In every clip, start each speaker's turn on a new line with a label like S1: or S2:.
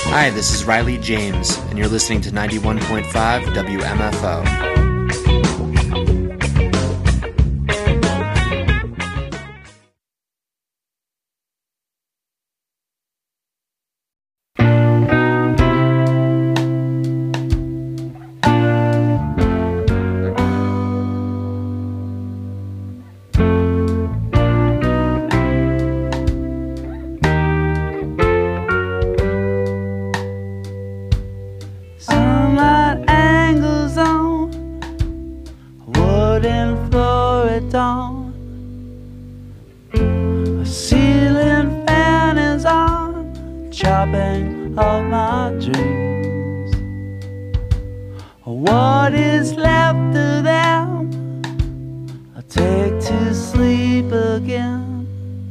S1: Hi, this is Riley James, and you're listening to 91.5 WMFO.
S2: What is left of them I take to sleep again,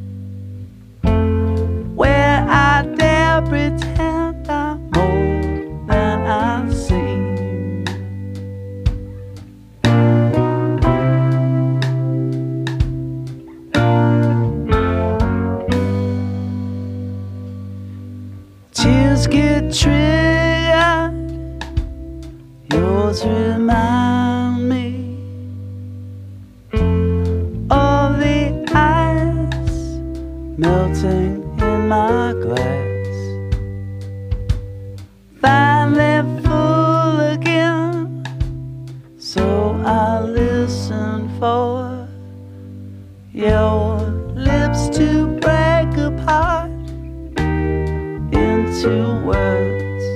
S2: where I dare pretend I'm more than I seem. Tears get triggered, yours remind me of the ice melting in my glass, finally full again. So I listen for your lips to break apart into words.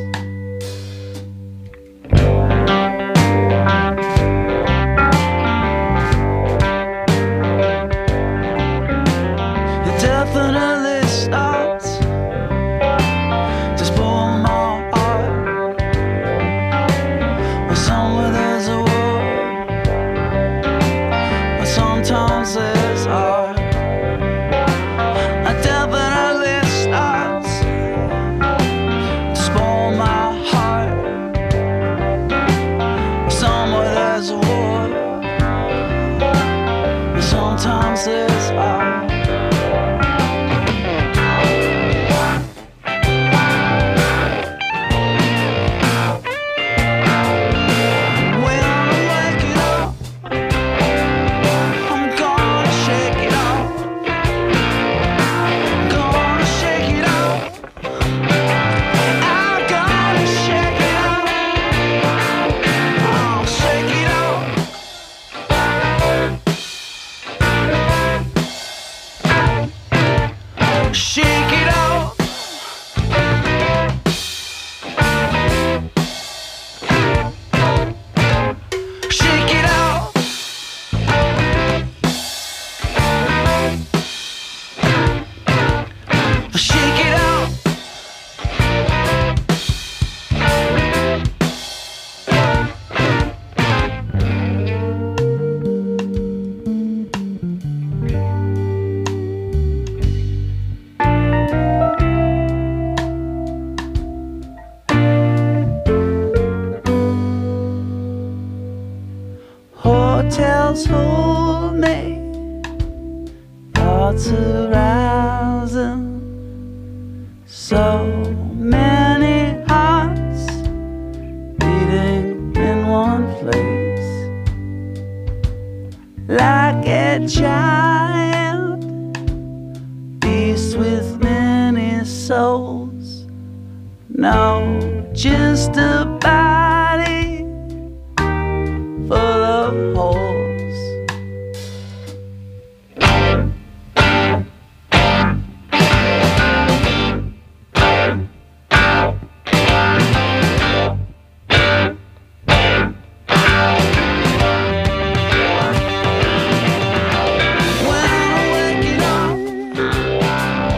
S2: Definitely starts to spoil my heart. Well, somewhere there's a war, but sometimes there's art. It definitely starts to spoil my heart. Somewhere there's a war, but sometimes there's art. Shake it off. Shake it off. Shake it off. Hotels hold me, thoughts arousing, so many hearts beating in one place, like a giant beast with many souls. No, just a body full of holes. When I'm waking up,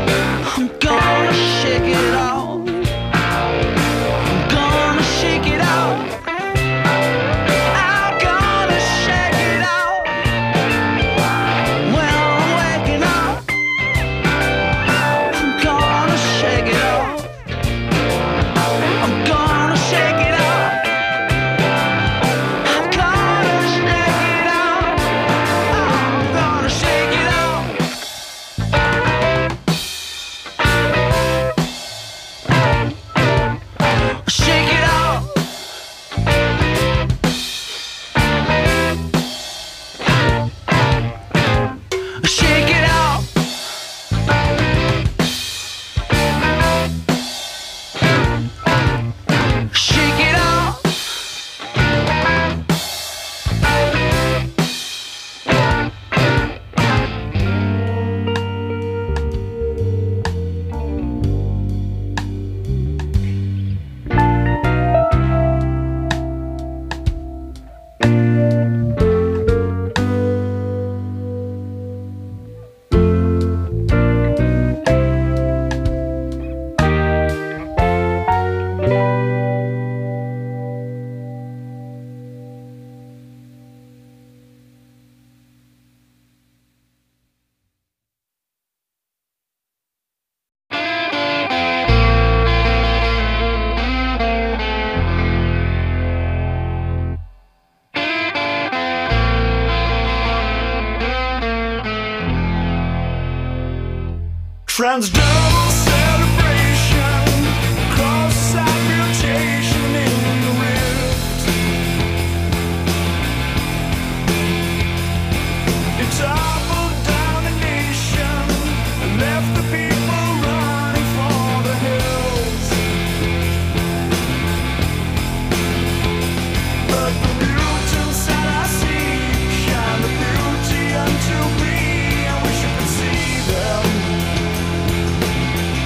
S2: I'm gonna shake it off. I'm gonna shake it off.
S3: Transdermal celebration, cross-site mutation in the rift. It toppled down the nation and left the people running for the hills. But the mutants that I see shine the beauty unto me. I wish I could see them.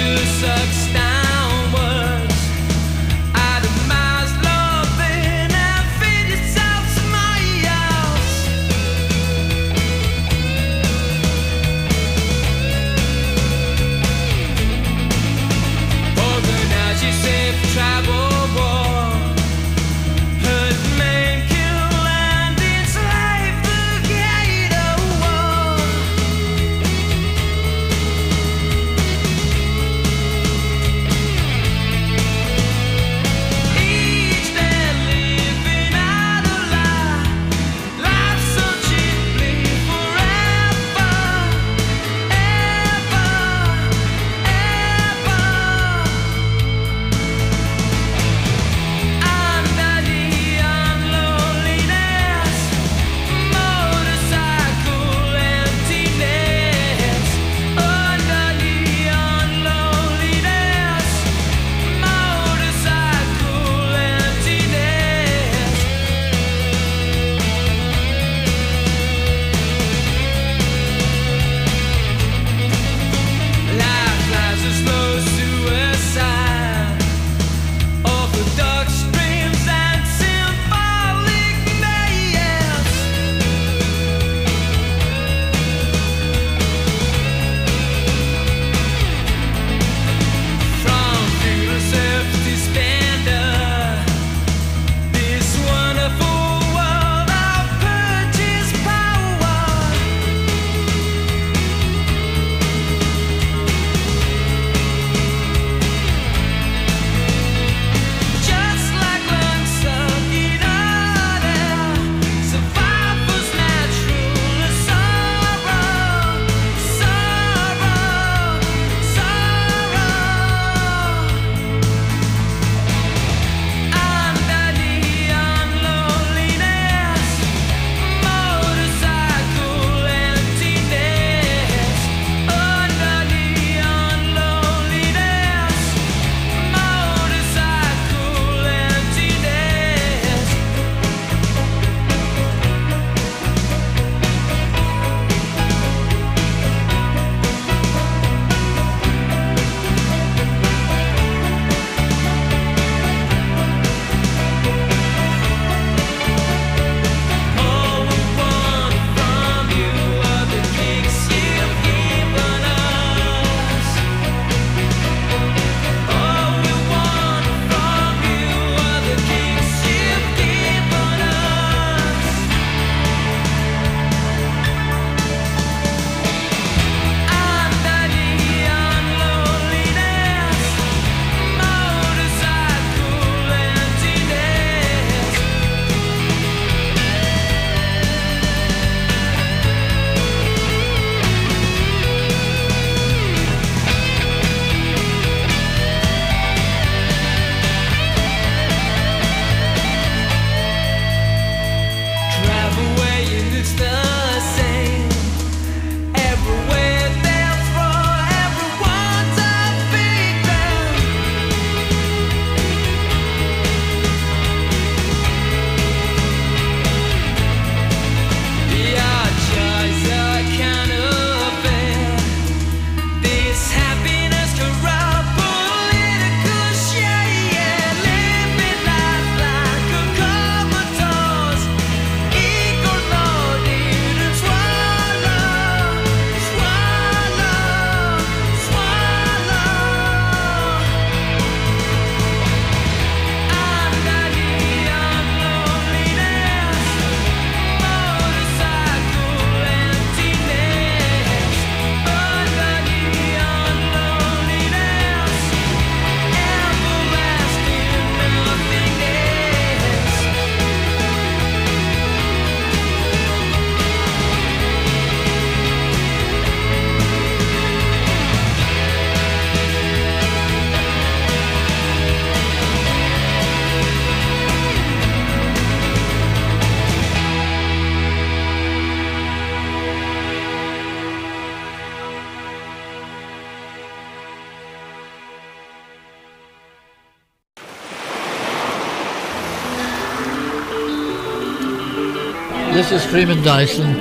S4: This is Freeman Dyson,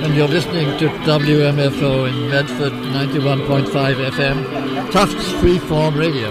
S4: and you're listening to WMFO in Medford, 91.5 FM, Tufts Freeform Radio.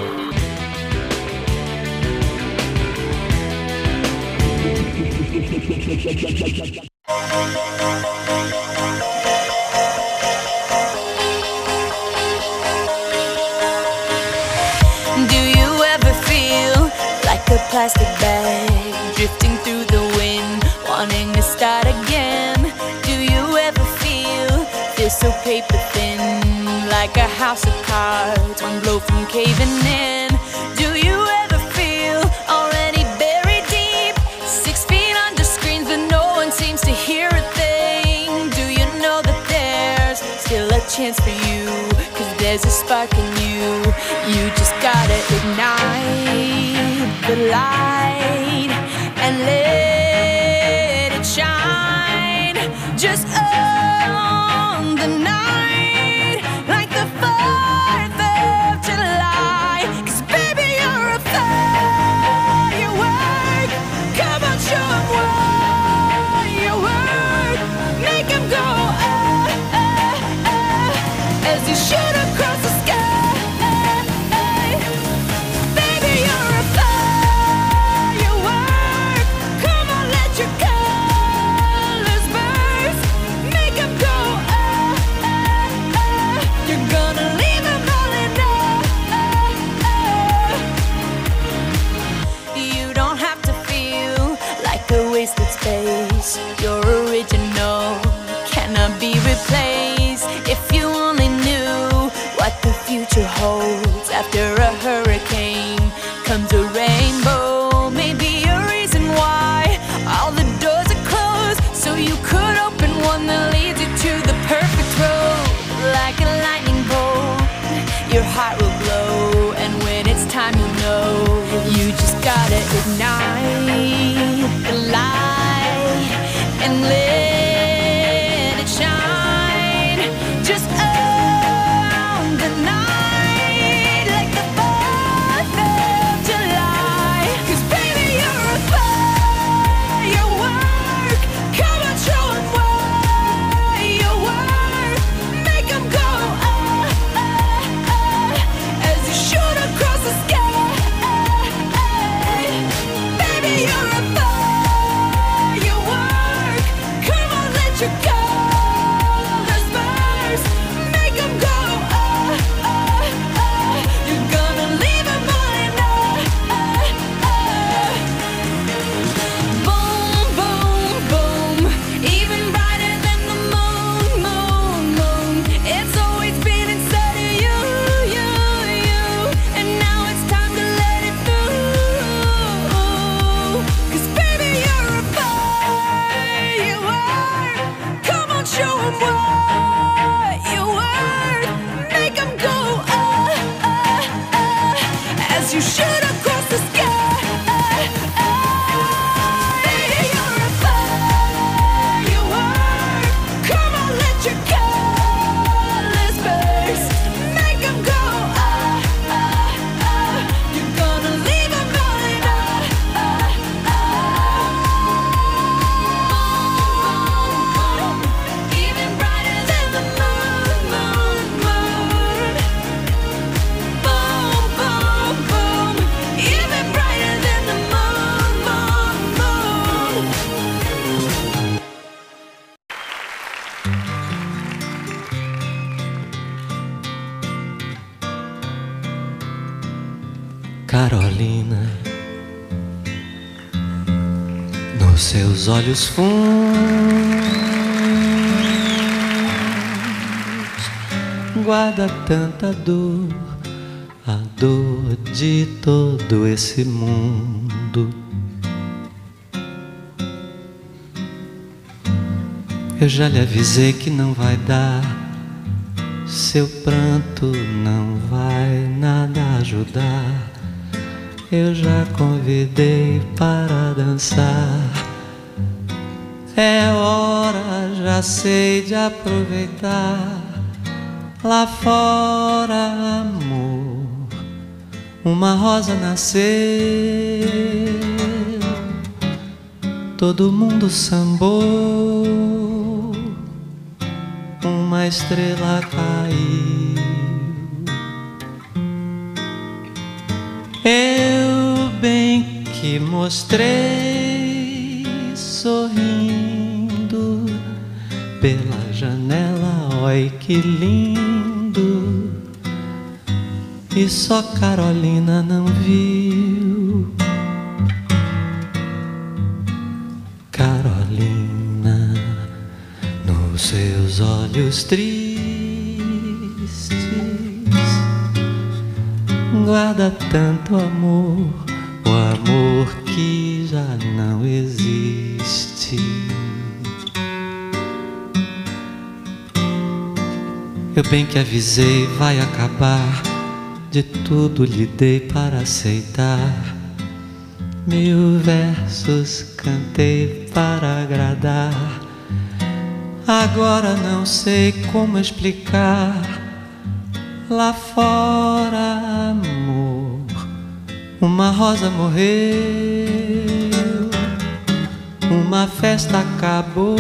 S5: Do you ever feel like a plastic bag drifting through the wind, wanting to start again? Do you ever feel so paper thin, like a house of cards, one blow from caving in? Do you ever feel already buried deep, 6 feet under screens but no one seems to hear a thing? Do you know that there's still a chance for you, 'cause there's a spark in you? You just gotta ignite the light and let it shine. Just on the night, like the 4th of July. 'Cause baby, you're a firework. Come on, show 'em what you work. Make 'em go as you shoot across the sky. Wasted space, your original cannot be replaced. If you only knew what the future holds, after a hurricane comes a rainbow. Maybe a reason why all the doors are closed, so you could open one that leads you to the perfect road. Like a lightning bolt, your heart will glow, and when it's time you'll know. You just gotta ignite the light and let it shine. Just on the night, like the 4th of July. 'Cause baby, you're a firework. Come on, show 'em what you work. Make 'em go as you shoot across the sky. Baby, you're a firework. Come on, let your colors burst. Make 'em go you're gonna leave 'em all in boom, boom, boom. Even brighter than the moon, moon, moon. It's always been inside of you, you, you. And now it's time to let it through. 'Cause baby, you're a firework. Come on, show 'em what you worth. Make 'em go as you shoot across the sky. Baby, you're a firework. Come on, let your colors burst. Make 'em go you're gonna leave 'em all in even brighter than the moon, moon, moon. Boom, boom, boom. Even brighter than the moon, moon, moon.
S2: Carolina, nos seus olhos fundos guarda tanta dor, a dor de todo esse mundo. Eu já lhe avisei que não vai dar, seu pranto não vai nada ajudar. Eu já convidei para dançar. É hora, já sei, de aproveitar. Lá fora, amor, uma rosa nasceu. Todo mundo sambou.
S6: uma estrela caiu. Eu bem que mostrei sorrindo pela janela, oi que lindo. E só Carolina não viu. Carolina, nos seus olhos tristes, guarda tanto amor, o amor que já não existe. Eu bem que avisei, vai acabar. De tudo lhe dei para aceitar. 1000 versos cantei para agradar. Agora não sei como explicar. Lá fora, amor, uma rosa morreu, uma festa acabou,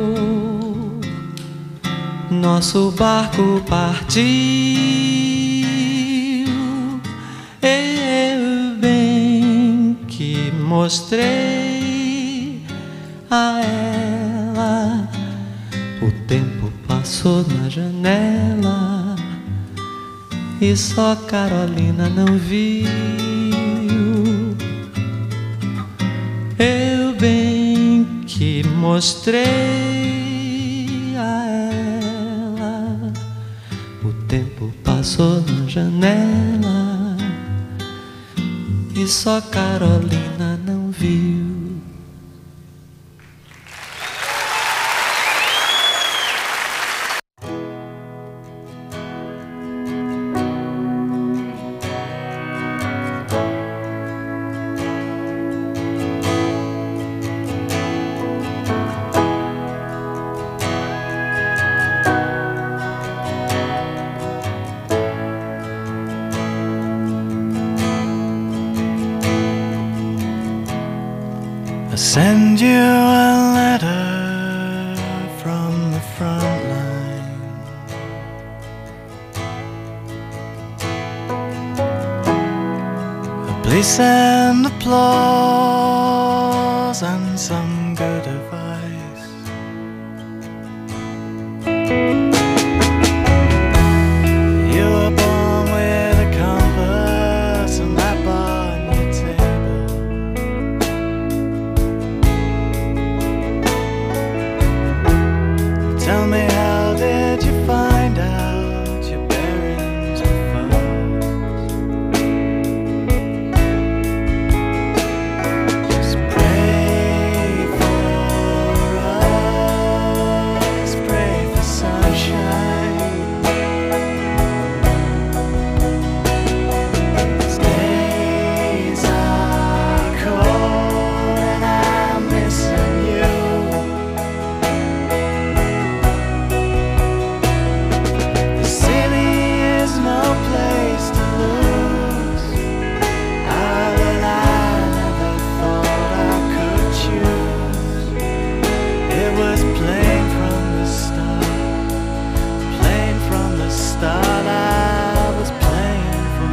S6: nosso barco partiu. Eu bem que mostrei a ela, o tempo passou na janela e só Carolina não viu. Eu bem que mostrei a ela, o tempo passou na janela e só Carolina não viu.
S3: I send you a letter from the front line. Please send applause and some good advice. You were born with a compass and that bar on your table. Tell me, how did you find out your bearings were false? Just pray for us, pray for sunshine. These days are cold and I'm missing you. The city is no place to lose. But I never thought I could choose. It was plain from the start, plain from the start. I was playing for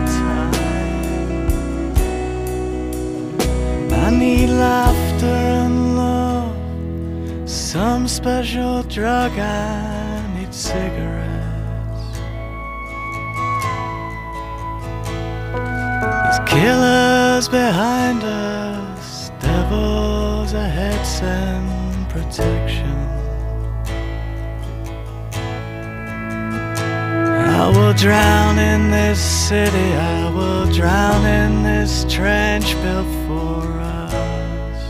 S3: time. I need laughter and love, some special drug. I need cigarettes. There's killers behind us, devils ahead, send protection. I will drown in this city, I will drown in this trench built for us.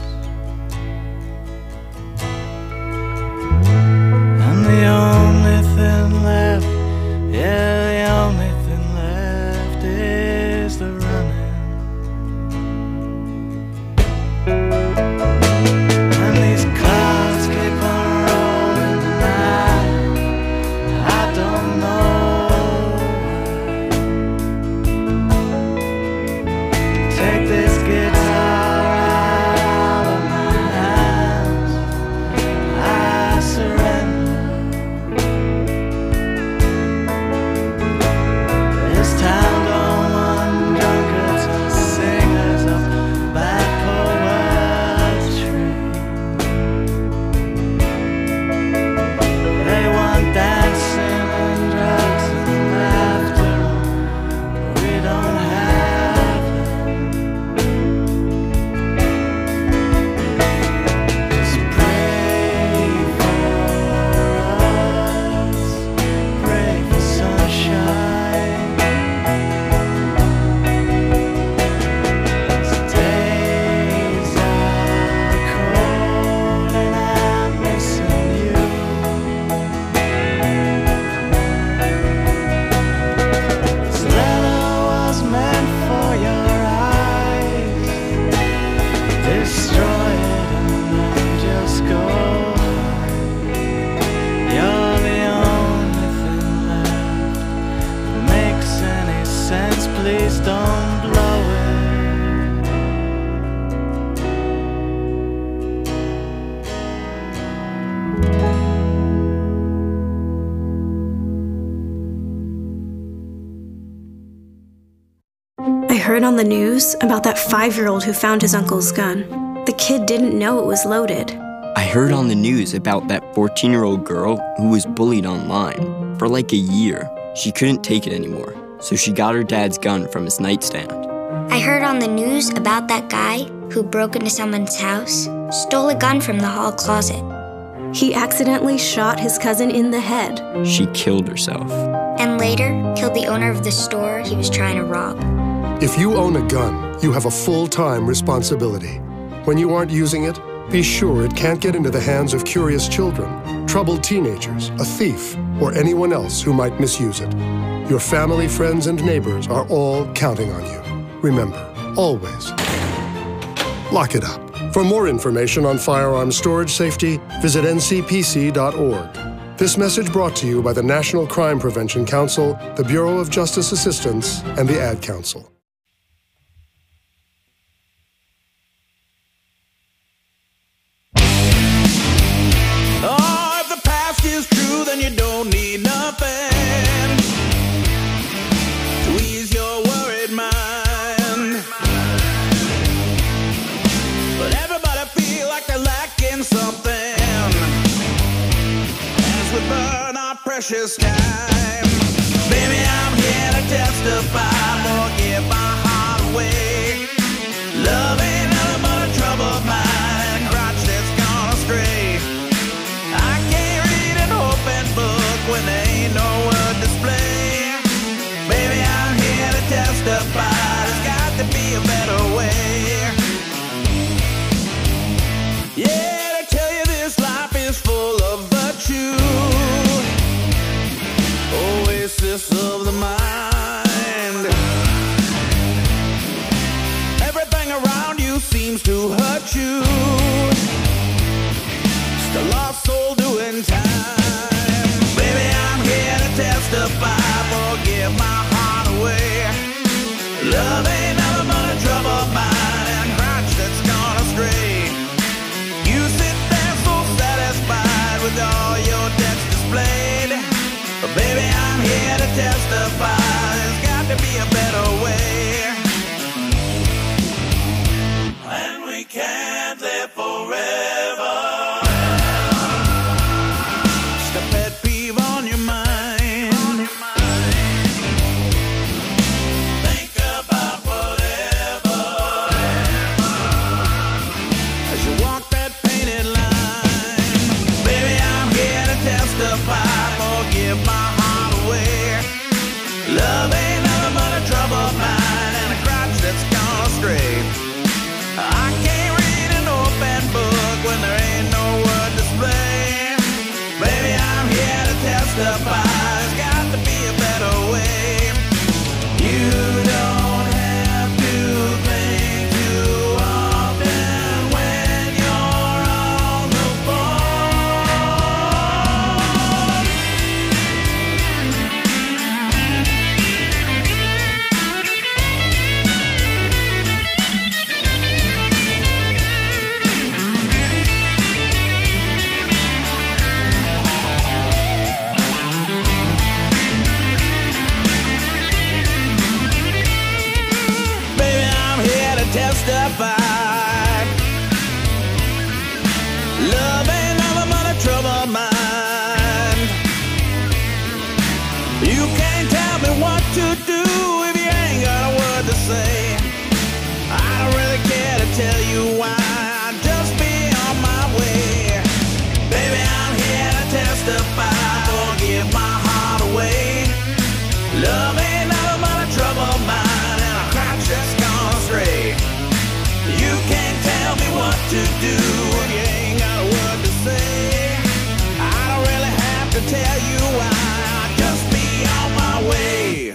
S3: And the only thing left, yeah, the only thing left is the running. And these clouds keep on rolling tonight. I don't know why. Take this guitar
S2: please don't blow it.
S7: I heard on the news about that 5-year-old who found his uncle's gun. The kid didn't know it was loaded.
S8: I heard on the news about that 14-year-old girl who was bullied online. For like a year, she couldn't take it anymore, so she got her dad's gun from his nightstand.
S9: I heard on the news about that guy who broke into someone's house, stole a gun from the hall closet.
S7: He accidentally shot his cousin in the head.
S8: She killed herself.
S9: And later, killed the owner of the store he was trying to rob.
S10: If you own a gun, you have a full-time responsibility. When you aren't using it, be sure it can't get into the hands of curious children, troubled teenagers, a thief, or anyone else who might misuse it. Your family, friends, and neighbors are all counting on you. Remember, always, lock it up. For more information on firearms storage safety, visit ncpc.org. This message brought to you by the National Crime Prevention Council, the Bureau of Justice Assistance, and the Ad Council.
S3: Oh, if the past is true, then you don't need nothing to ease your worried mind. But everybody feel like they're lacking something as we burn our precious time. Baby, I'm here to testify, forgive my heart away. Love ain't nothing but a troubled mind and a crotch that's gone astray. I can't read an open book when there ain't no word display. Baby, I'm here to testify, there's got to be a better way. Yeah, to tell you this life is full of virtue, oasis of the mind. Everything around you seems to hurt you. The lost soul doing time. Baby, I'm here to testify, forgive my heart away. Love ain't nothing but a troubled mind and a crotch that's gone astray. You sit there so satisfied with all your debts displayed. But baby, I'm here to testify, there's got to be a better way. And we can't live forever. Love ain't nothing but a troubled mind and a crotch that's gone astray. I can't read an open book when there ain't no word display. Baby, I'm here to testify, there's got to be a better way. You don't have to think too often when you're on the testify. Love ain't nothing but a troubled mind. You can't tell me what to do if you ain't got a word to say. I don't really care to tell you why, I'll just be on my way. Baby, I'm here to testify, forgive my heart away. Love ain't nothing but a troubled mind and a crotch that's gone astray. You can't tell me what to do if you ain't got a word to say. I don't really have to tell you why, I'll just be on my way.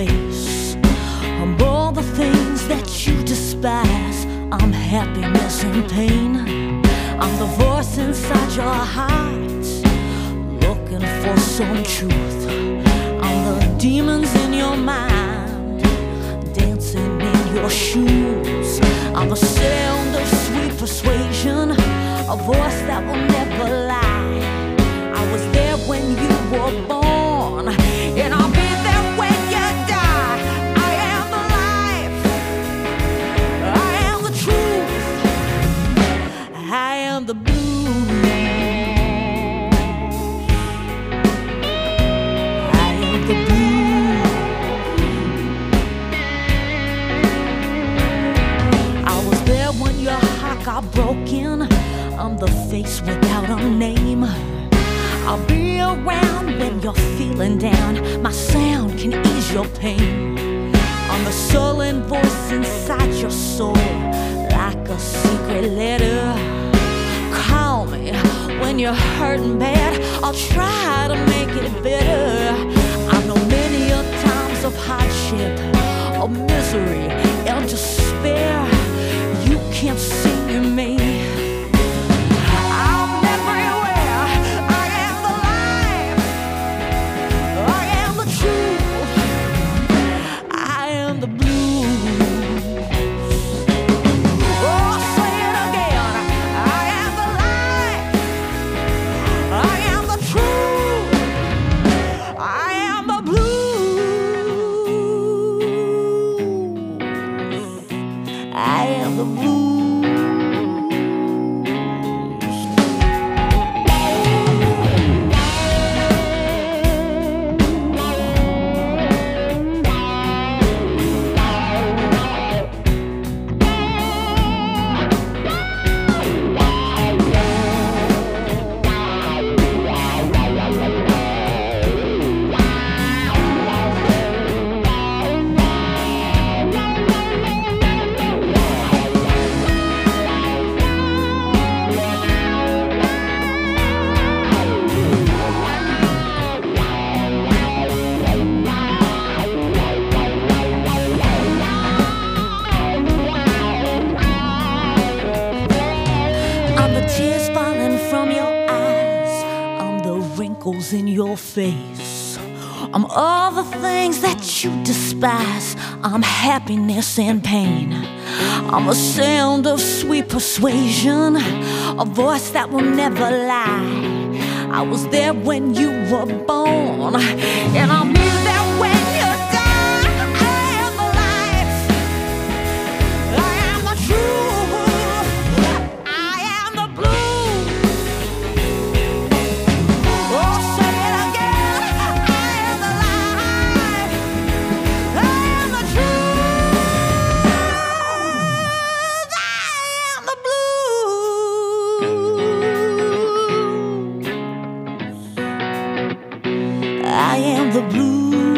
S11: face. I'm all the things that you despise. I'm happiness and pain. I'm the voice inside your heart, looking for some truth. I'm the demons in your mind, dancing in your shoes. I'm the sound of sweet persuasion, a voice that will never lie. I was there when you were born, and I'll be there when you die. I am the life, I am the truth, I am the blues, I am the blues. I was there when your heart got broken. I'm the face without a name. I'll be around when you're feeling down. My sound can ease your pain. I'm the sullen voice inside your soul, like a secret letter. Call me when you're hurting bad, I'll try to make it better. I know many a times of hardship, of misery and despair. You can't see me. In your face, I'm all the things that you despise. I'm happiness and pain. I'm a sound of sweet persuasion, a voice that will never lie. I was there when you were born, and I'll be there when you die. I am the life, I am the truth, I am the blues. Oh, say it again, I am the life, I am the truth, I am the blues, I am the blues.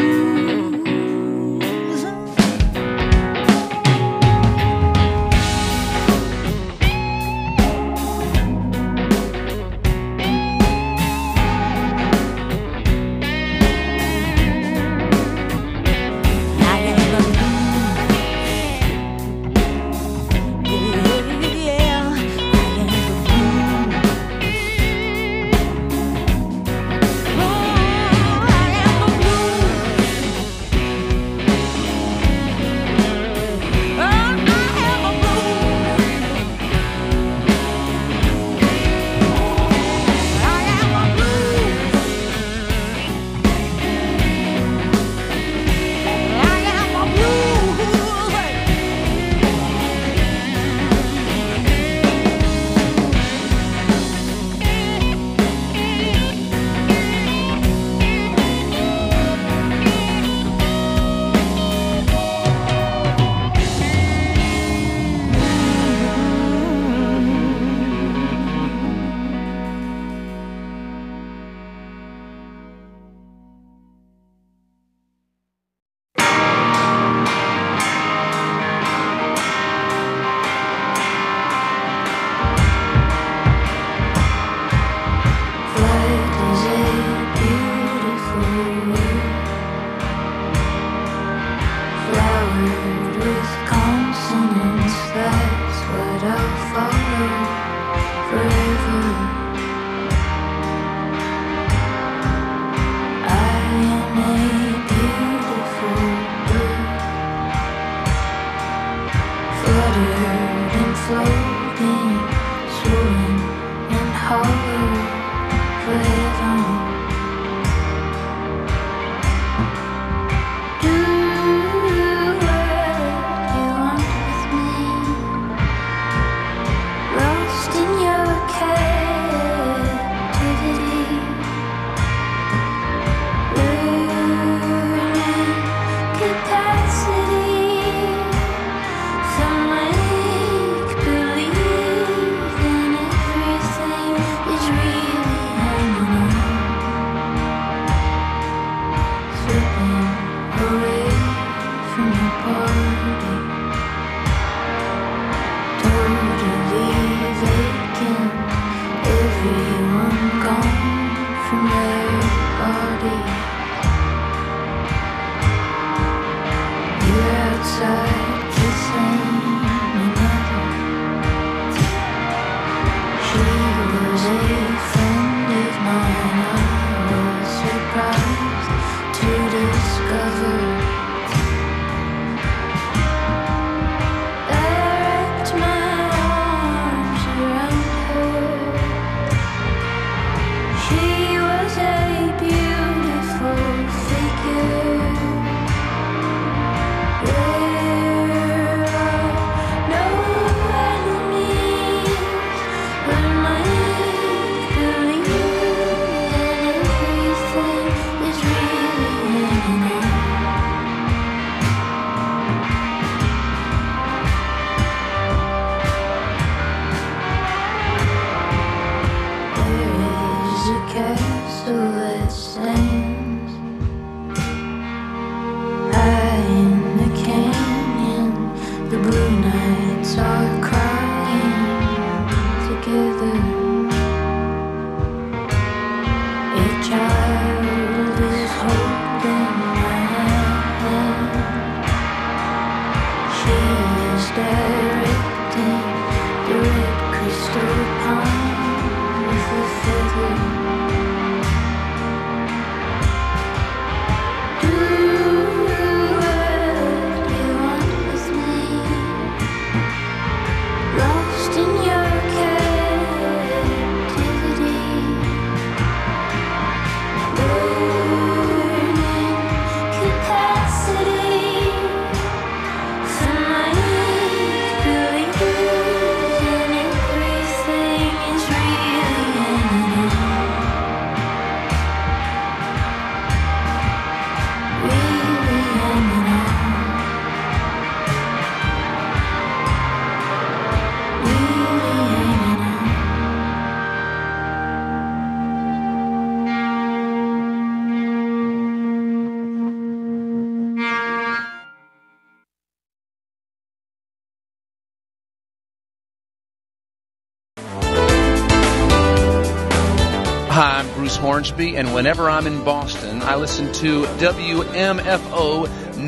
S12: Hornsby, and whenever I'm in Boston, I listen to WMFO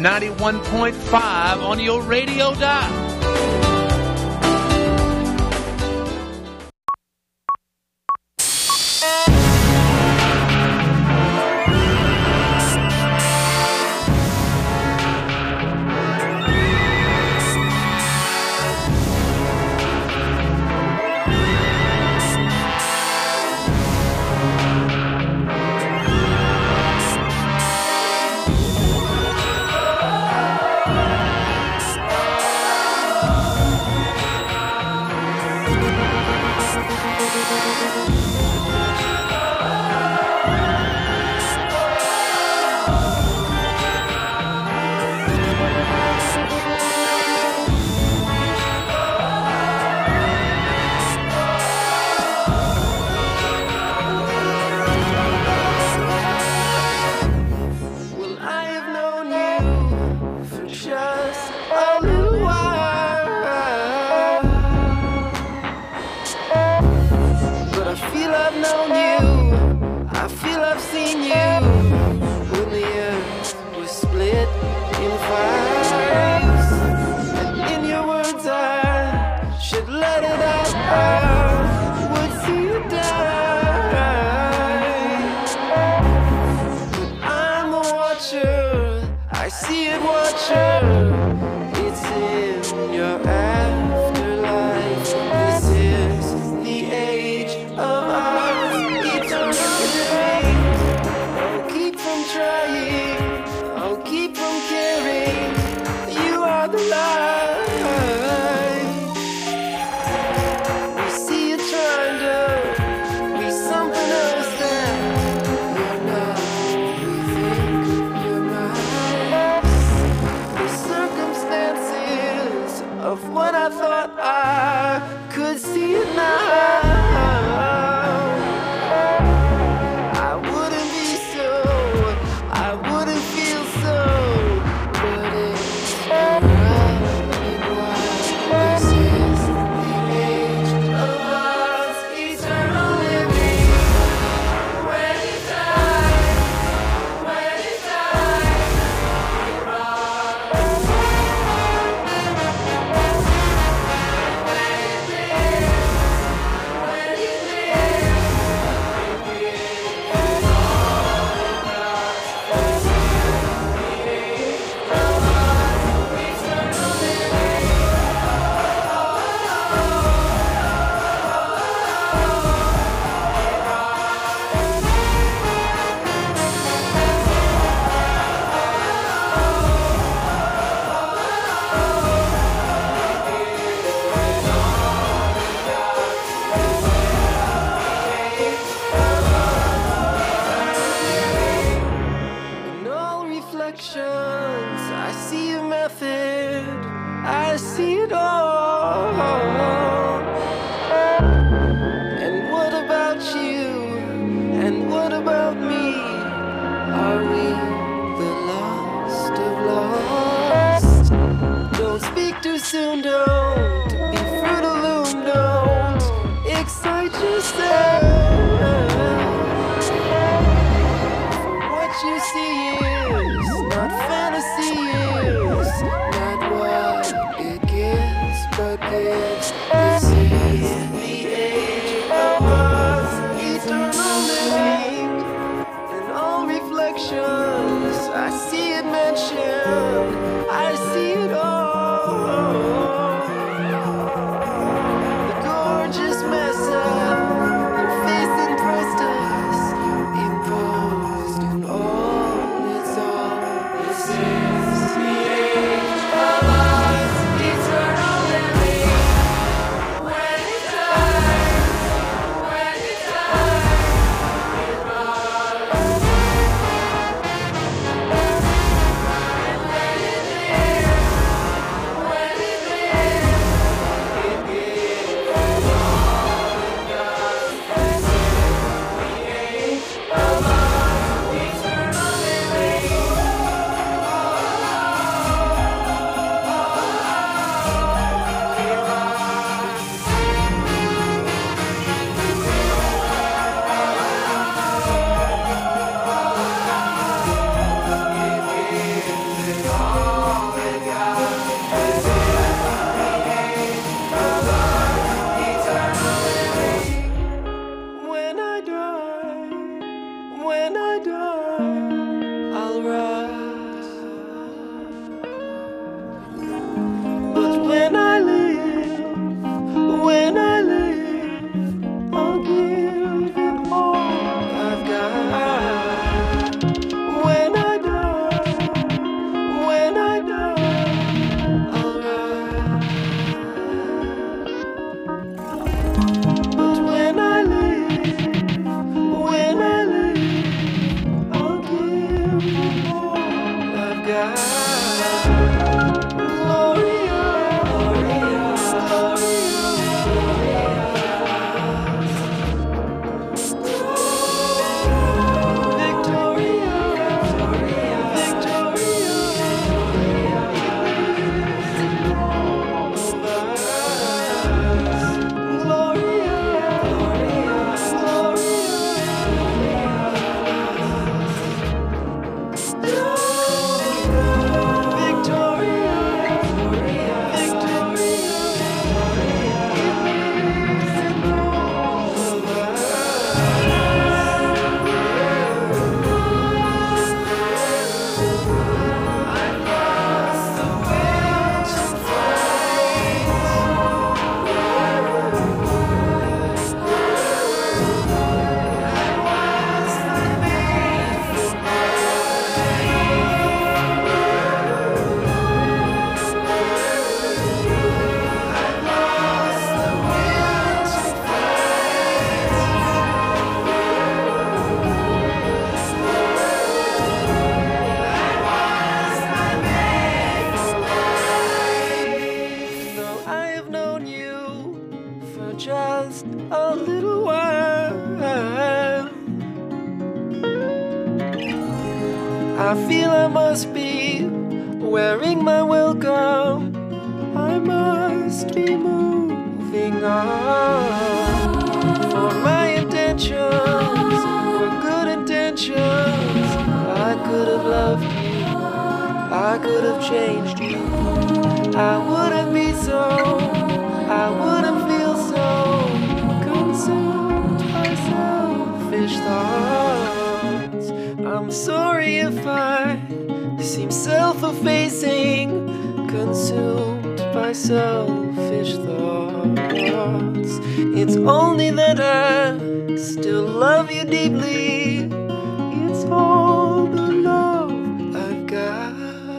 S12: 91.5 on your radio dial.
S13: I see it mentioned, I see it all.
S6: I feel I must be wearing my welcome. I must be moving on. For my intentions were good intentions. I could have loved you, I could have changed you. I wouldn't be so, I wouldn't feel so consumed by selfish thoughts. I'm sorry if I seem self-effacing, consumed by selfish thoughts. It's only that I still love you deeply. It's all the love I've got.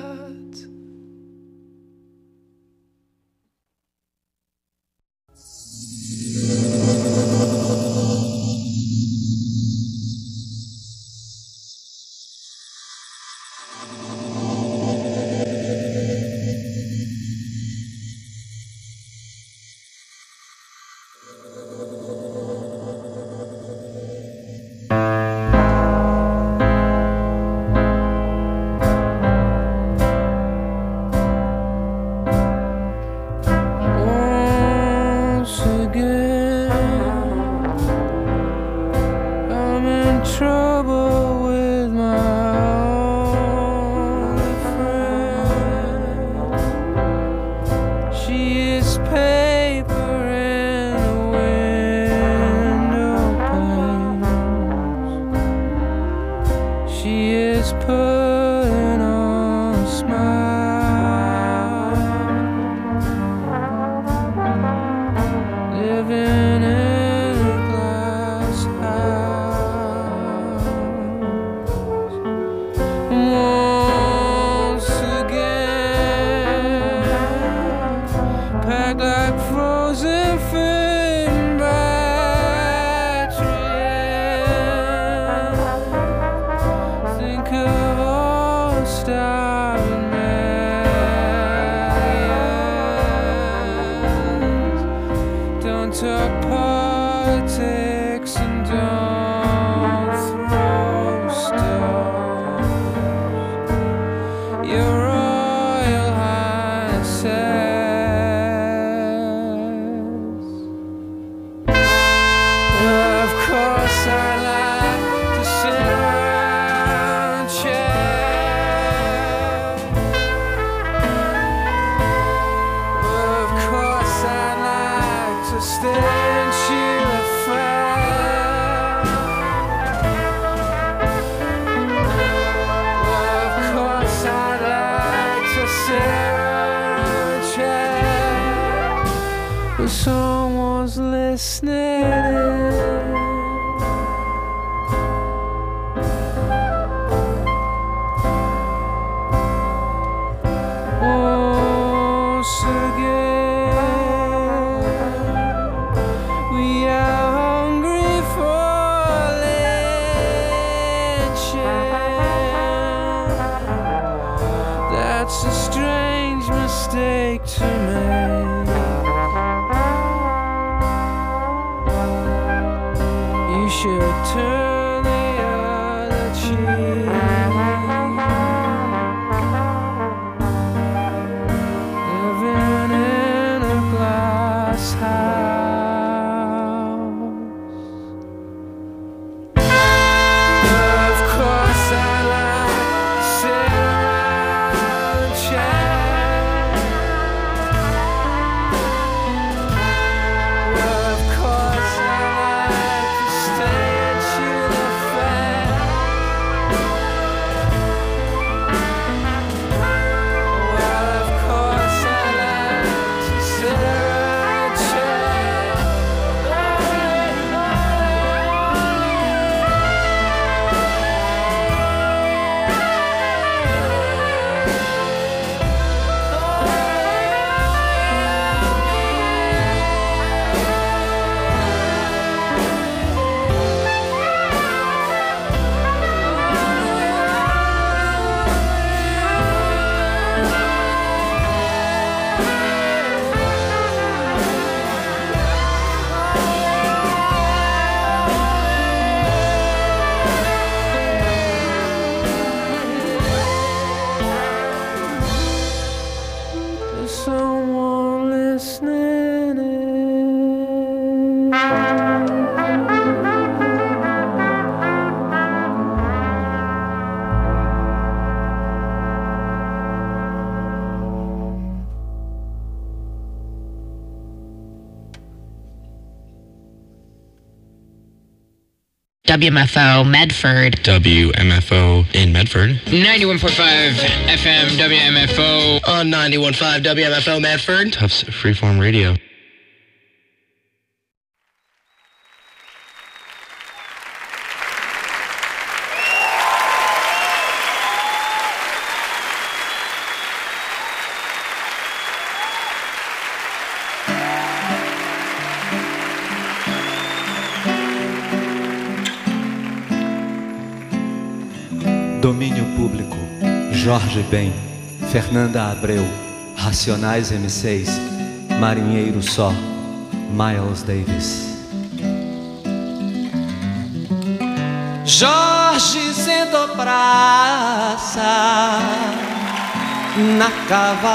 S13: Someone's listening. Once again, we are hungry for lynching. That's It's a strange mistake to make. You should turn the other cheek. Living in a glass house. Of course I like to sit around and chat. Of course I like to stay and chew the fat. Well, of course I like to sit around and chat. There's someone listening in.
S14: WMFO Medford.
S15: WMFO in Medford.
S16: 91.5 FM WMFO.
S15: On 91.5 WMFO Medford. Tufts Freeform Radio.
S17: Domínio Público, Jorge Ben, Fernanda Abreu, Racionais M6, Marinheiro Só, Miles Davis.
S6: Jorge sentou praça na cava